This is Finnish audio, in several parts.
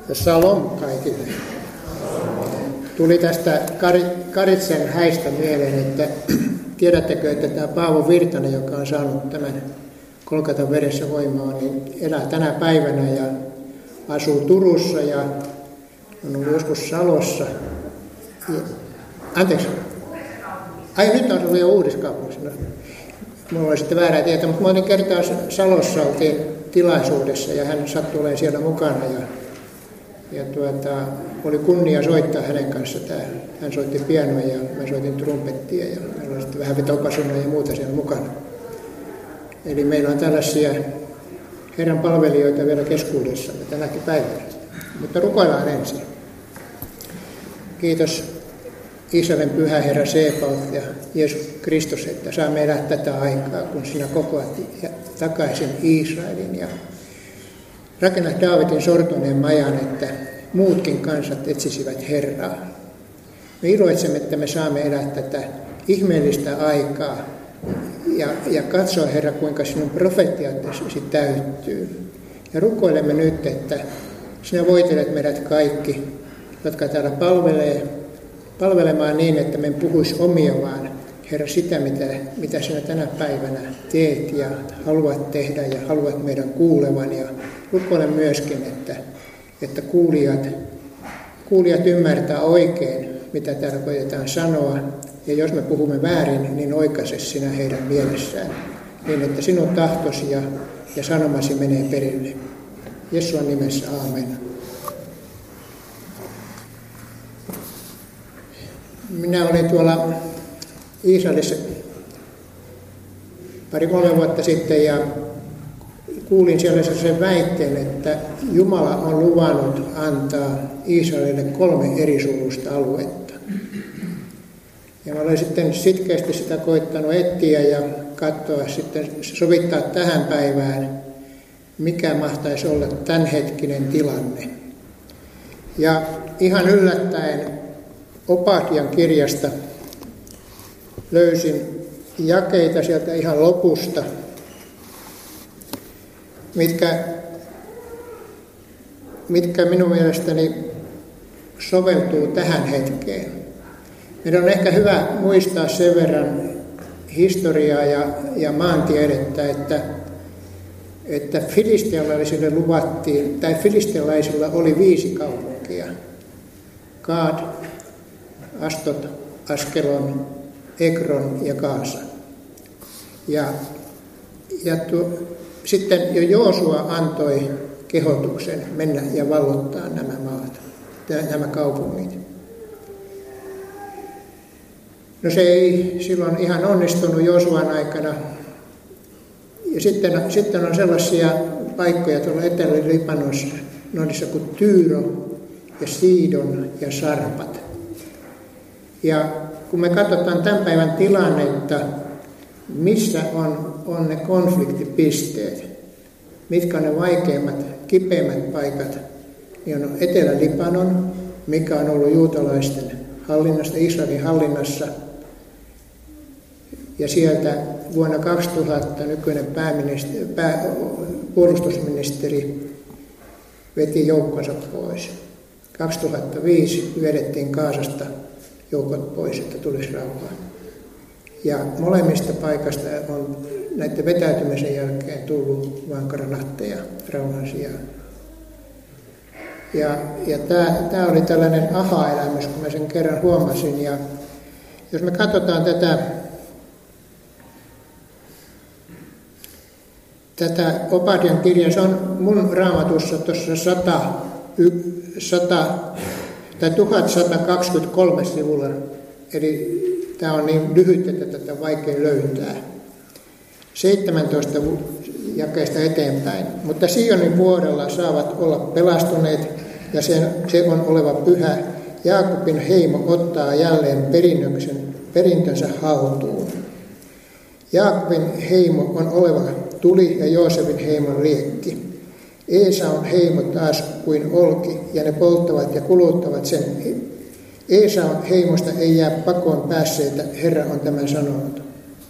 Salom kaikille. Tuli tästä Karitsen häistä mieleen, että tiedättekö, että tämä Paavo Virtanen, joka on saanut tämän Golgatan veressä voimaa, niin elää tänä päivänä ja asuu Turussa ja on ollut joskus Salossa. Anteeksi. Ai nyt on ollut jo Uudiskaupungissa. No, mulla oli sitten väärää tietää, mutta mä olin kertaa Salossa oltiin tilaisuudessa ja hän sattui olemaan siellä mukana ja oli kunnia soittaa hänen kanssa täällä. Hän soitti pianoa ja mä soitin trumpettia ja meillä oli sitten vähän vetopasunoja ja muuta siellä mukana. Eli meillä on tällaisia Herran palvelijoita vielä keskuudessamme tänäkin päivänä. Mutta rukoillaan ensin. Kiitos Israelin pyhä Herra Sebaot ja Jeesus Kristus, että saamme elää tätä aikaa, kun sinä kokoat takaisin Israelin ja rakennat Daavidin sortuneen majan, että muutkin kansat etsisivät Herraa. Me iloitsemme, että me saamme elää tätä ihmeellistä aikaa ja katsoa, Herra, kuinka sinun profetiattasi täyttyy. Ja rukoilemme nyt, että sinä voitelet meidät kaikki, jotka täällä palvelemaan niin, että me en puhuisi omia, vaan Herra sitä, mitä sinä tänä päivänä teet ja haluat tehdä ja haluat meidän kuulevan. Ja rukoilen myöskin, että kuulijat ymmärtää oikein, mitä täällä koetetaan sanoa. Ja jos me puhumme väärin, niin oikaise sinä heidän mielessään, niin että sinun tahtosi ja sanomasi menee perille. Jeesusan nimessä, aamen. Minä olin tuolla Israelissa 2-3 vuotta sitten ja kuulin siellä sen väitteen, että Jumala on luvannut antaa Israelille 3 eri suuruista aluetta. Ja mä olen sitten sitkeästi sitä koittanut etsiä ja katsoa sitten, sovittaa tähän päivään, mikä mahtaisi olla tämänhetkinen tilanne. Ja ihan yllättäen Obadian kirjasta löysin jakeita sieltä ihan lopusta, mitkä minun mielestäni soveltuu tähän hetkeen. Meidän on ehkä hyvä muistaa sen verran historiaa ja maantiedettä, että filistealaisille luvattiin, tai filistealaisilla oli 5 kaupunkia. Gaad, Astot, Askelon, Ekron ja Gaasa. Sitten jo Joosua antoi kehotuksen mennä ja vallottaa nämä maat, nämä kaupungit. No se ei silloin ihan onnistunut Joosuan aikana. Ja sitten on sellaisia paikkoja tuolla Etelä-Libanonissa kuin Tyyro ja Sidon ja Sarpat. Ja kun me katsotaan tämän päivän tilannetta, missä on ne konfliktipisteet, mitkä on ne vaikeimmat, kipeimmät paikat, niin on Etelä-Libanon, mikä on ollut juutalaisten hallinnasta, Israelin hallinnassa. Ja sieltä vuonna 2000 nykyinen puolustusministeri veti joukkonsa pois. 2005 vedettiin Gaasasta joukot pois, että tulisi rauhaa. Ja molemmista paikasta on näiden vetäytymisen jälkeen tullut vain granatteja rauhan sijaan. Ja tämä oli tällainen aha-elämys, kun mä sen kerran huomasin. Ja jos me katsotaan tätä Obadian kirjaa, se on mun raamatussa tuossa 1123 sivulla, eli tämä on niin lyhyt, että tätä on vaikea löytää. 17 jakeesta eteenpäin. Mutta Sionin vuorella saavat olla pelastuneet, ja se on oleva pyhä. Jaakobin heimo ottaa jälleen perintönsä haltuun. Jaakobin heimo on oleva tuli ja Joosefin heimon liekki. Eesaun heimo taas kuin olki, ja ne polttavat ja kuluttavat sen. Eesaun heimosta ei jää pakoon päässeitä, Herra on tämän sanonut.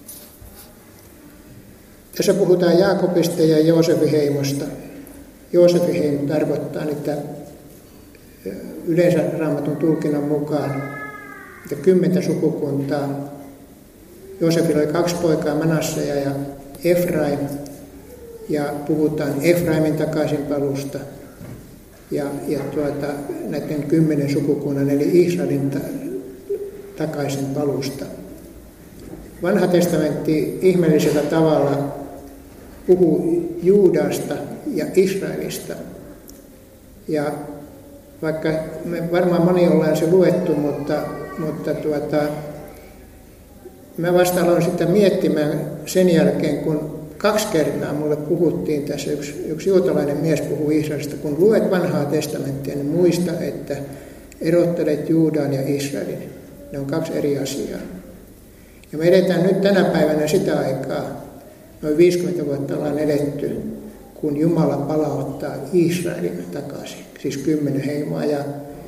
Tässä puhutaan Jaakobista ja Joosefin heimosta. Joosefin heimo tarkoittaa niitä yleensä Raamatun tulkinnan mukaan 10 sukukuntaa. Joosefilla oli 2 poikaa, Manassea ja Efraim, ja puhutaan Efraimin takaisinpalusta ja näiden 10 sukukunnan eli Israelin takaisinpalusta. Vanha testamentti ihmeellisellä tavalla puhuu Juudasta ja Israelista. Ja vaikka me varmaan moni ollaan se luettu, mutta mä vasta aloin sitä miettimään sen jälkeen, kun 2 kertaa mulle puhuttiin tässä, yksi juutalainen mies puhui Israelista. Kun luet vanhaa testamenttia, niin muista, että erottelet Juudan ja Israelin. Ne on 2 eri asiaa. Ja me edetään nyt tänä päivänä sitä aikaa, noin 50 vuotta ollaan eletty, kun Jumala palauttaa Israelin takaisin, siis 10 heimoa. Ja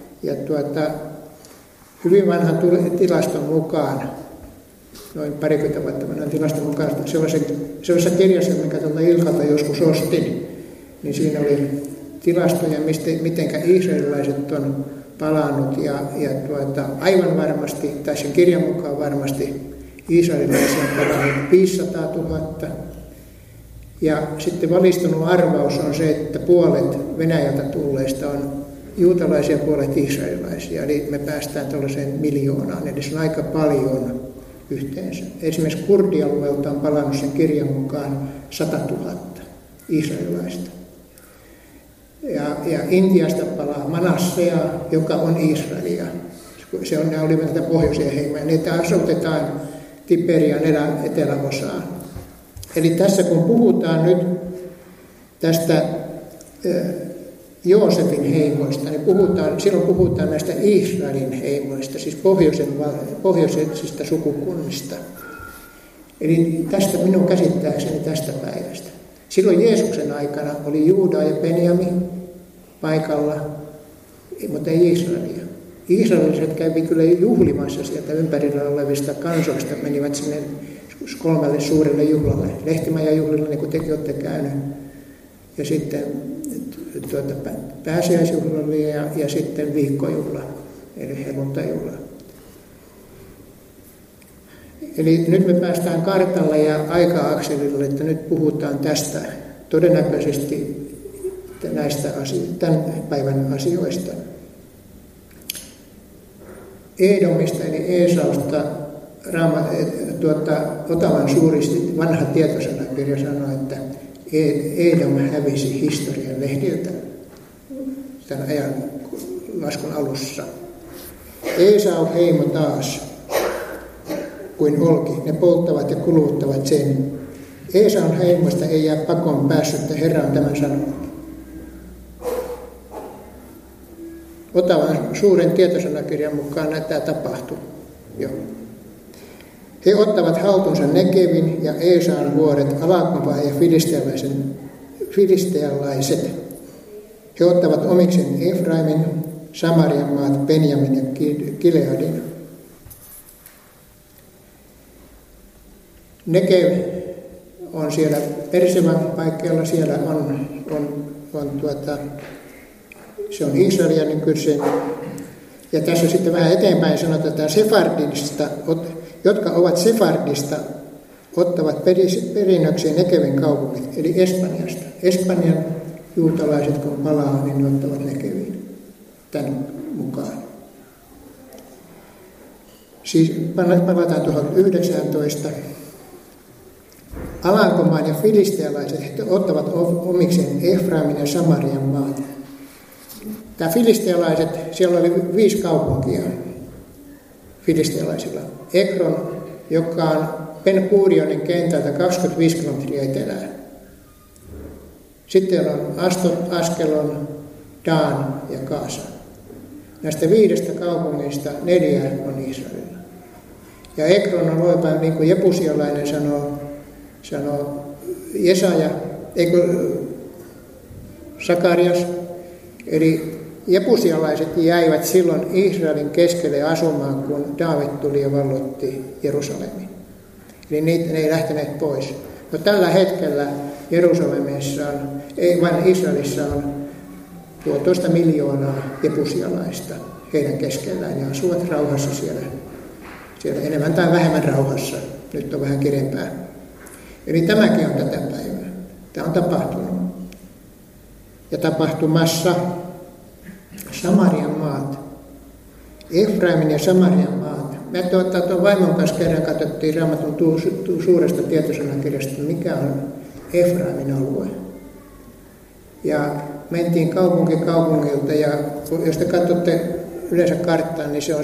hyvin vanhan tilaston mukaan, noin 20 vuotta vanhan tilaston mukaan, sellaisessa kirjassa, mikä tuolta Ilkalta joskus ostin, niin siinä oli tilastoja, mitenkä israelilaiset on palannut. Ja aivan varmasti, tai sen kirjan mukaan varmasti, israelilaisia on palannut 500 000. Ja sitten valistunut arvaus on se, että puolet Venäjältä tulleista on juutalaisia, puolet israelilaisia. Eli me päästään tuollaiseen 1 000 000, eli se on aika paljon yhteensä. Esimerkiksi kurdialueelta on palannut sen kirjan mukaan 100 000 israelilaista. Ja Intiasta palaa Manassea, joka on Israelia. Ne olivat näitä pohjoisia heimoja. Niitä asutetaan Tiberian eteläosaan. Eli tässä kun puhutaan nyt tästä Joosefin heimoista, niin silloin puhutaan näistä Israelin heimoista, siis pohjoisista sukukunnista. Eli tästä minun käsittääkseni tästä päivästä. Silloin Jeesuksen aikana oli Juuda ja Benjamin paikalla, mutta ei Israelia. Israeliset kävi kyllä juhlimassa sieltä ympärillä olevista kansoista, menivät sinne 3 suurelle juhlalle, Lehtimäjän juhlilla, niin kuin tekin olette käynyt, ja sitten pääsiäisjuhlalle ja sitten viikkojuhla, eli helluntajuhla. Eli nyt me päästään kartalle ja aika-akselille, että nyt puhutaan tästä todennäköisesti näistä tämän päivän asioista. Edomista eli Eesausta Otavan suuristi vanha tietosanakirja sanoi, että Edom hävisi historian lehdiltä tämän ajan laskun alussa. Esau heimo taas kuin olki, ne polttavat ja kuluttavat sen. Esaun heimoista ei jää pakoon päässyt, Herra on tämän sanonut. Otavan suuren tietosanakirjan mukaan tämä tapahtui jo. He ottavat haltuunsa Negevin ja Esaun vuoret, Alakmava ja filistealaiset. He ottavat omikseen Efraimin, Samarian maat, Benjamin ja Gileadin. Negev on siellä Persevan paikkeilla, siellä se on Israelia nykyisin. Ja tässä sitten vähän eteenpäin sanotaan, Sefardista, jotka ovat Sefardista, ottavat perinnökseen Negevin kaupungit, eli Espanjasta. Espanjan juutalaiset, kun palaa, niin ne ottavat Negevin tämän mukaan. Siis palataan tuohon 19. Alankomaan ja filistealaiset ottavat omikseen Efraimin ja Samarian maat. Tämä filistealaiset, siellä oli 5 kaupunkia filistealaisilla. Ekron, joka on Ben-Gurionin kentältä 25 kilometriä etelään. Sitten on Askelon, Dan ja Gaza. Näistä 5 kaupungista 4 on Israelilla. Ja Ekron on oikein, niin kuin jebusialainen sanoo Jesaja, Sakarias, eli jebusialaiset jäivät silloin Israelin keskelle asumaan, kun Daavid tuli ja valloitti Jerusalemin. Eli ne ei lähteneet pois. No tällä hetkellä Jerusalemissa ei vain Israelissa on 1,5 miljoonaa jebusialaista heidän keskellään ja asuvat rauhassa siellä enemmän tai vähemmän rauhassa. Nyt on vähän kirempää. Eli tämäkin on tätä päivää. Tämä on tapahtunut. Ja tapahtumassa Samarian maat, Efraimin ja Samarian maat. Me tuon vaimon kanssa kerran katsottiin Raamatun suuresta tietosanakirjasta, mikä on Efraimin alue. Ja mentiin kaupunki kaupungilta ja jos te katsotte yleensä karttaa, niin se on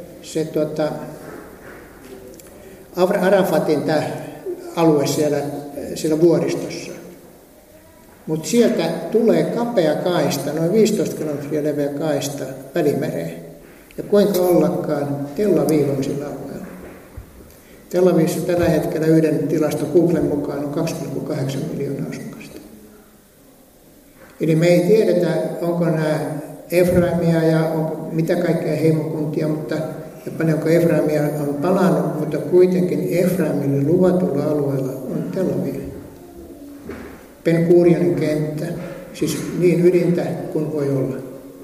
Arafatin tämä alue siellä vuoristossa. Mutta sieltä tulee kapea kaista, noin 15 kilometriä leveä kaista Välimereen. Ja kuinka ollakaan, Tel Aviv on sillä alueella. Tel Avivissa tällä hetkellä yhden tilaston Googlen mukaan on 2,8 miljoonaa asukasta. Eli me ei tiedetä, onko nämä Efraimia ja onko mitä kaikkea heimokuntia, ja paljonko Efraimia on palannut, mutta kuitenkin Efraimille luvatulla alueella on Tel Aviv. Ben Gurionin kenttä, siis niin ydintä kuin voi olla.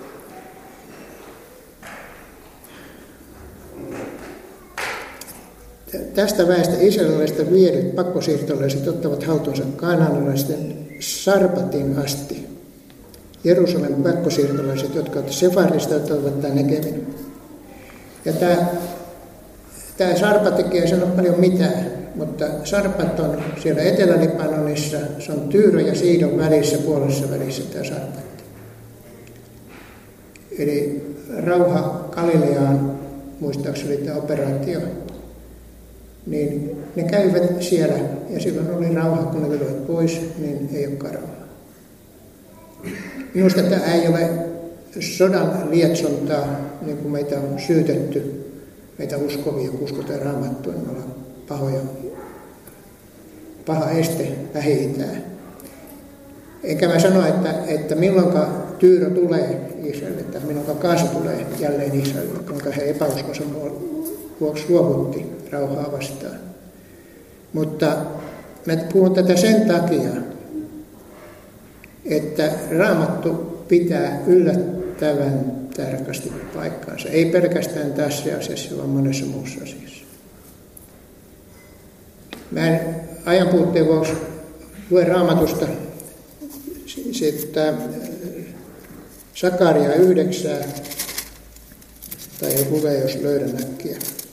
Tästä väestä israelilaisista viedyt pakkosiirtolaiset ottavat haltuunsa kanaanalaisten Sarpatin asti. Jerusalemin pakkosiirtolaiset, jotka ovat Sefarista, ottavat tämän Negevin. Ja tämä Sarpatikin ei sano paljon mitään, mutta Sarpat on siellä Etelä-Libanonissa, se on Tyyro ja Siidon välissä, puolessa välissä tämä Sarpatti. Eli rauha Galileaan, muistaakseni tämä operaatio, niin ne käyvät siellä ja silloin oli rauha, kun ne tulivat pois, niin ei olekaan rauhaa. Minusta tämä ei ole sodan lietsontaa, niin kuin meitä on syytetty, meitä uskovia, kun uskotaan Raamattua, niin me ollaan paha este Lähi-Itään. Enkä mä sano, että milloinka Tyyro tulee Israelille, tai milloinka Gaasa tulee jälleen Israelille, kuinka he epäuskonsa vuoksi luovutti rauhaa vastaan. Mutta mä puhun tätä sen takia, että Raamattu pitää yllättävän tarkasti paikkaansa. Ei pelkästään tässä asiassa, vaan monessa muussa asiassa. Mä en ajanpuutteen vuoksi lue Raamatusta Sakaria 9, tai ei lue, jos löydän äkkiä.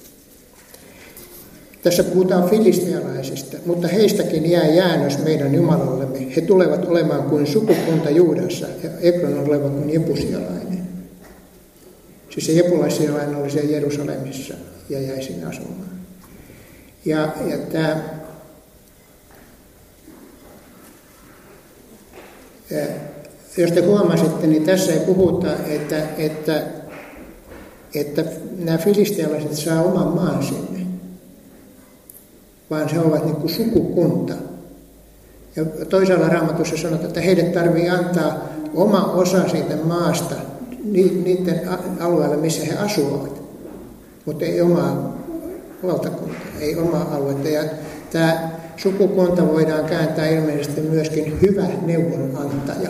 Tässä puhutaan filistealaisista, mutta heistäkin jää jäännös meidän Jumalallemme. He tulevat olemaan kuin sukukunta Juudassa ja Ekron olevan kuin jebusialainen. Siis se jebulaisialainen oli siellä Jerusalemissa ja jäi sinne asumaan. Ja tämä jos te huomasitte, niin tässä ei puhuta, että nämä filistealaiset saa oman maan sinne, vaan se ovat niin kuin sukukunta. Ja toisaalla Raamatussa sanotaan, että heille tarvitsee antaa oma osa siitä maasta niiden alueella, missä he asuvat, mutta ei omaa valtakuntaa, ei omaa aluetta. Ja tämä sukukunta voidaan kääntää ilmeisesti myöskin hyvä neuvonantaja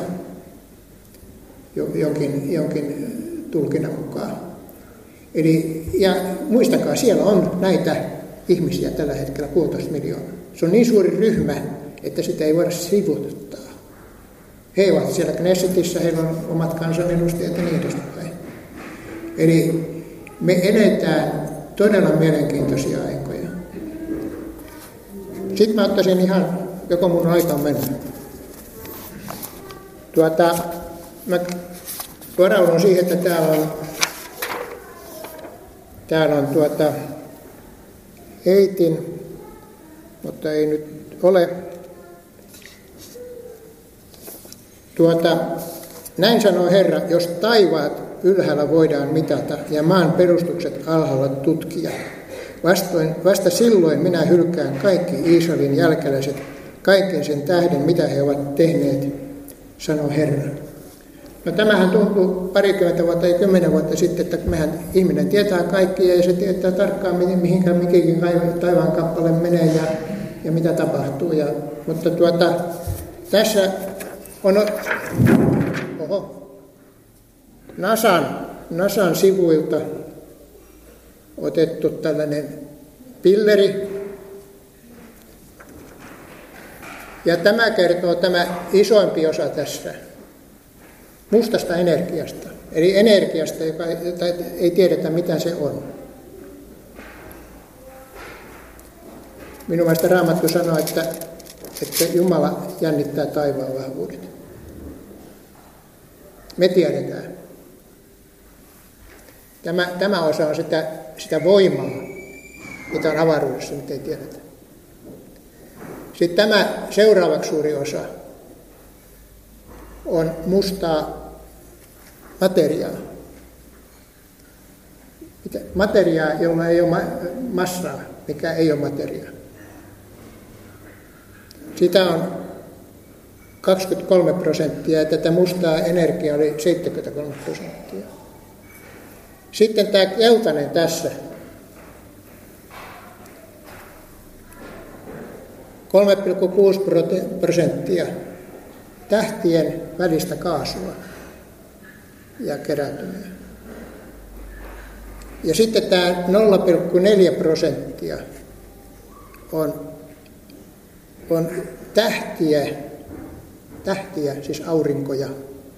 jonkin tulkinnan mukaan. Eli, ja muistakaa, siellä on näitä ihmisiä tällä hetkellä 1,5 miljoonaa. Se on niin suuri ryhmä, että sitä ei voida sivuttaa. He ovat siellä Knessetissä, heillä on omat kansanedustajat ja niin edespäin. Eli me eletään todella mielenkiintoisia aikoja. Sitten mä ottaisin ihan, joko mun aika on mennyt. Mä varaudun siihen, että täällä on heitin, mutta ei nyt ole. Näin sanoo Herra, jos taivaat ylhäällä voidaan mitata ja maan perustukset alhaalla tutkia. Vasta silloin minä hylkään kaikki Israelin jälkeläiset, kaiken sen tähden, mitä he ovat tehneet, sanoo Herra. No tämähän tuntuu 20 vuotta ja 10 vuotta sitten, että ihminen tietää kaikkia ja se tietää tarkkaan, mihinkä mikäkin taivaan kappale menee ja mitä tapahtuu. Mutta tässä on... NASAn sivuilta otettu tällainen pilleri. Ja tämä kertoo tämä isoimpi osa tässä mustasta energiasta. Eli energiasta, jota ei tiedetä mitä se on. Minun mielestä Raamattu sanoo, että Jumala jännittää taivaan vahvuudet. Me tiedetään. Tämä osa on sitä voimaa, mitä on avaruudessa, mitä ei tiedetä. Sitten tämä seuraavaksi suuri osa on mustaa materiaa. Materiaa, jolla ei ole massaa, mikä ei ole materiaa. Sitä on 23% ja tätä mustaa energiaa oli 73%. Sitten tämä keltainen tässä. 3,6% tähtien välistä kaasua ja kerääntymiä. Ja sitten tämä 0,4% on tähtiä, siis aurinkoja.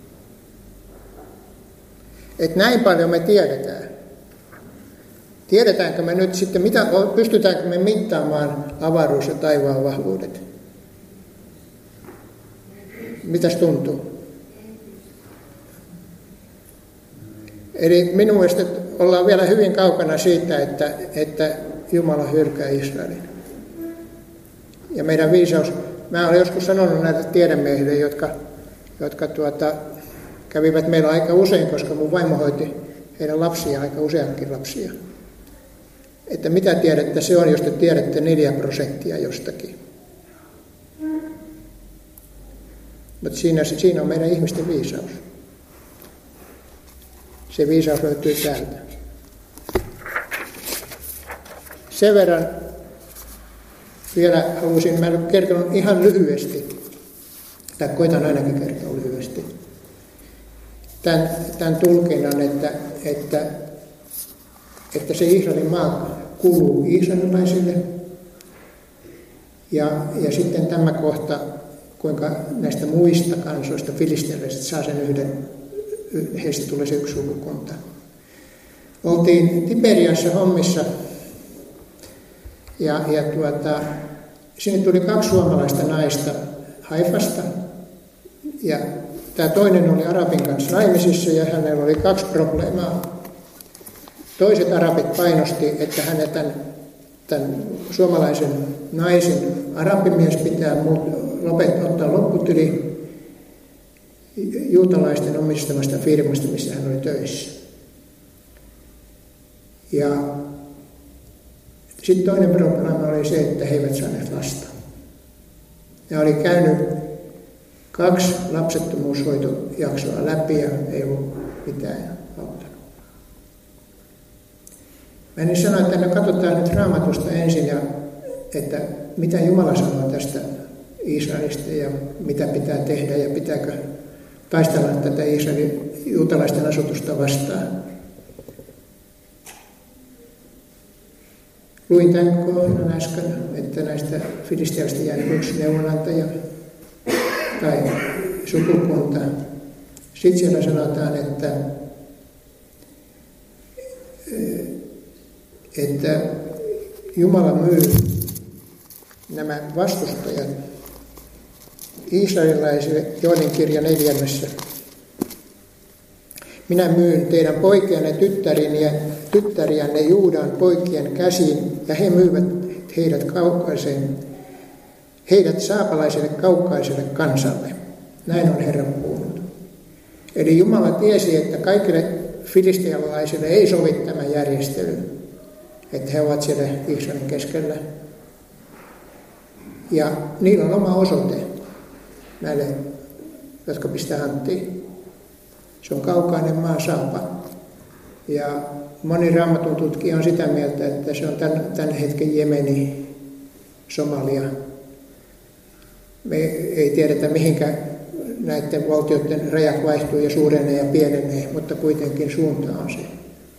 Että näin paljon me tiedetään. Tiedetäänkö me nyt sitten, pystytäänkö me mittaamaan avaruus- ja taivaan vahvuudet? Mitäs tuntuu? Eli minun mielestä ollaan vielä hyvin kaukana siitä, että Jumala hylkää Israelin. Ja meidän viisaus, mä olen joskus sanonut näille tiedemiehille, jotka kävivät meillä aika usein, koska mun vaimo hoiti heidän lapsia, aika useankin lapsia. Että mitä tiedettä se on, jos te tiedätte 4% jostakin. Mutta siinä on meidän ihmisten viisaus. Se viisaus löytyy täältä. Sen verran vielä haluaisin, mä en ole kertonut ihan lyhyesti, tai koitan ainakin kertoa lyhyesti, tämän tulkinnan, että se Israelin maa kuuluu israelilaisille. Ja sitten tämä kohta, kuinka näistä muista kansoista, filistealaisista, saa sen yhden, heistä tulee se yksi sukukunta. Oltiin Tiberiassa hommissa ja sinne tuli 2 suomalaista naista Haifasta. Ja tämä toinen oli arabin kanssa naimisissa ja hänellä oli 2 probleemaa. Toiset arabit painosti, että hänen tämän suomalaisen naisen arabimies pitää ottaa lopputyli juutalaisten omistamasta firmasta, missä hän oli töissä. Ja sitten toinen probleema oli se, että he eivät saaneet lasta. Ne oli käynyt 2 lapsettomuushoitojaksoa läpi ja ei ollut mitään auttanut. Mä en sano, että me katsotaan nyt Raamatusta ensin, ja että mitä Jumala sanoo tästä Israelista ja mitä pitää tehdä ja pitääkö taistella tätä Israelin juutalaisten asutusta vastaan. Luin tämän kohdan äsken, että näistä filistealaisista jäänyt 1 neuvonantaja tai sukukunta. Sitten siellä sanotaan, että Jumala myy nämä vastustajat israelilaisille, Joonin kirja 4. Minä myyn teidän poikianne tyttäriänne Juudan poikien käsiin, ja he myyvät heidät saapalaiselle kaukaiselle kansalle. Näin on Herra puhunut. Eli Jumala tiesi, että kaikille filistealaisille ei sovi tämä järjestely, että he ovat siellä Israelin keskellä. Ja niillä on oma osoite näille, jotka pistää hanttiin. Se on kaukainen maa Saapa. Ja moni Raamatun tutkija on sitä mieltä, että se on tämän hetken Jemeni, Somalia. Me ei tiedetä, mihinkä näiden valtioiden rajat vaihtuu ja suurenee ja pienenee, mutta kuitenkin suunta on se.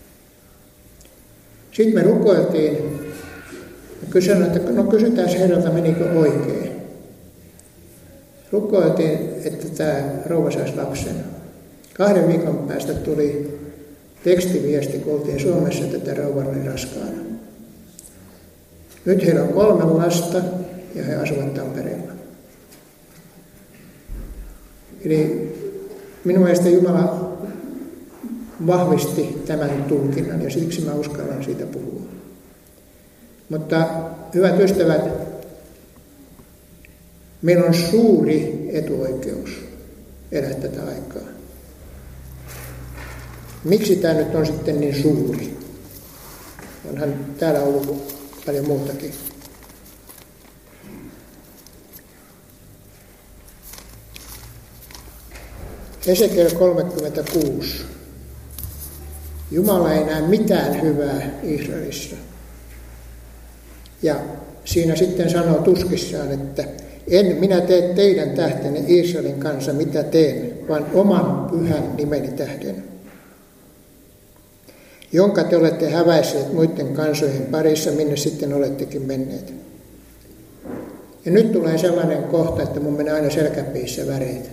Sitten me rukoiltiin ja sanoin, että kysytään Herralta, menikö oikein. Rukoiltiin, että tämä rouva saisi lapsen. 2 viikon päästä tuli tekstiviesti, kun oltiin Suomessa, että tämä rouva oli raskaana. Nyt heillä on 3 lasta ja he asuvat Tampereella. Eli minun mielestä Jumala vahvisti tämän tulkinnan ja siksi mä uskallan siitä puhua. Mutta hyvät ystävät, meillä on suuri etuoikeus elää tätä aikaa. Miksi tämä nyt on sitten niin suuri? Onhan täällä ollut paljon muutakin. Hesekiel 36. Jumala ei näe mitään hyvää Israelissa. Ja siinä sitten sanoo tuskissaan, että en minä tee teidän tähtenne Israelin kanssa mitä teen, vaan oman pyhän nimeni tähden, jonka te olette häväisseet muiden kansojen parissa, minne sitten olettekin menneet. Ja nyt tulee sellainen kohta, että mun menee aina selkäpiissä väreitä.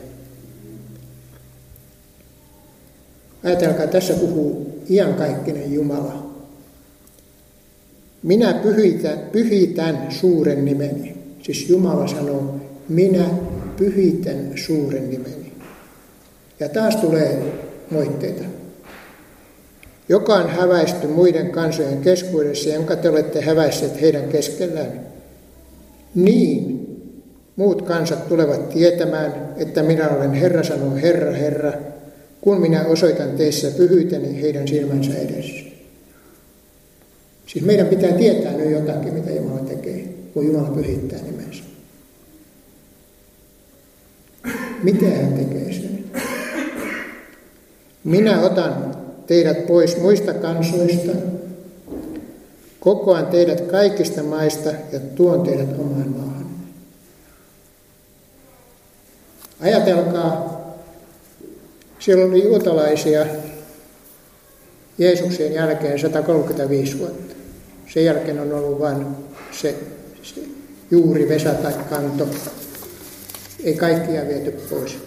Ajatelkaa, tässä puhuu iankaikkinen Jumala. Minä pyhitän suuren nimeni. Siis Jumala sanoo, minä pyhitän suuren nimeni. Ja taas tulee moitteita. Joka on häväisty muiden kansojen keskuudessa, jonka te olette häväisseet heidän keskellään. Niin muut kansat tulevat tietämään, että minä olen Herra, sanoo Herra, Herra, kun minä osoitan teissä pyhyyteni heidän silmänsä edessä. Siis meidän pitää tietää nyt jotakin, mitä Jumala tekee, kun Jumala pyhittää nimensä. Mitä hän tekee sen? Minä otan teidät pois muista kansoista, kokoan teidät kaikista maista ja tuon teidät omaan maahan. Ajatelkaa, siellä oli juutalaisia Jeesuksen jälkeen 135 vuotta. Sen jälkeen on ollut vain se juuri Vesa tai kanto. Ei kaikkia viety pois.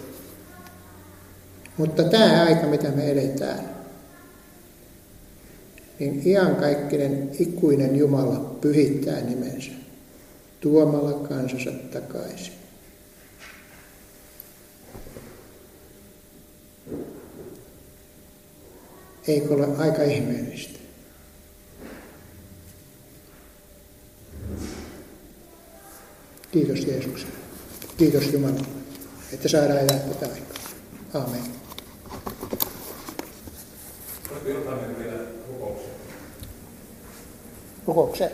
Mutta tämä aika, mitä me eletään, niin iankaikkinen ikuinen Jumala pyhittää nimensä tuomalla kansansa takaisin. Eikö ole aika ihmeellistä? Kiitos Jeesukselle. Kiitos Jumalalle, että saadaan elää tätä aikaa. Aamen. Rukoukseen.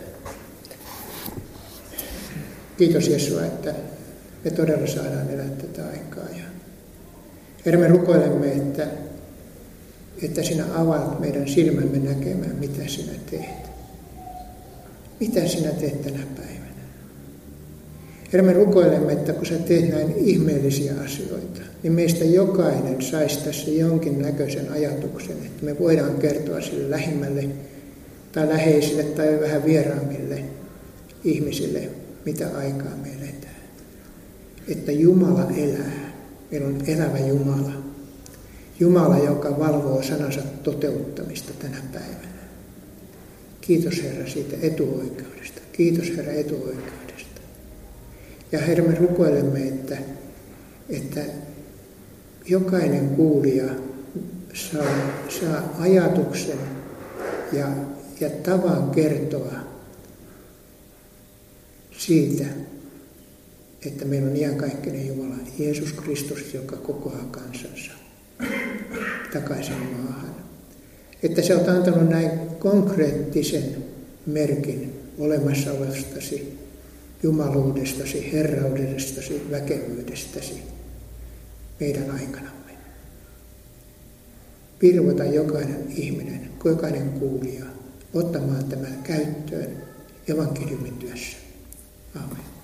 Kiitos Jeesus, että me todella saadaan elää tätä aikaa. Herra, me rukoilemme, että sinä avaat meidän silmämme näkemään, mitä sinä teet. Mitä sinä teet tänä päivänä. Herra, me rukoilemme, että kun sä teet näin ihmeellisiä asioita, niin meistä jokainen saisi tässä jonkinnäköisen ajatuksen, että me voidaan kertoa sille lähimmälle tai läheisille tai vähän vieraammille ihmisille, mitä aikaa me eletään. Että Jumala elää. Meillä on elävä Jumala. Jumala, joka valvoo sanansa toteuttamista tänä päivänä. Kiitos Herra siitä etuoikeudesta. Kiitos Herra etuoikeudesta. Ja Herra, me rukoilemme, että jokainen kuulija saa ajatuksen ja tavan kertoa siitä, että meillä on iankaikkinen Jumala, Jeesus Kristus, joka kokoaa kansansa takaisin maahan. Että sä oot antanut näin konkreettisen merkin olemassaolostasi, jumaluudestasi, herraudestasi, väkevyydestäsi meidän aikanamme. Virvota jokainen ihminen, jokainen kuulija ottamaan tämän käyttöön evankeliumin työssä. Aamen.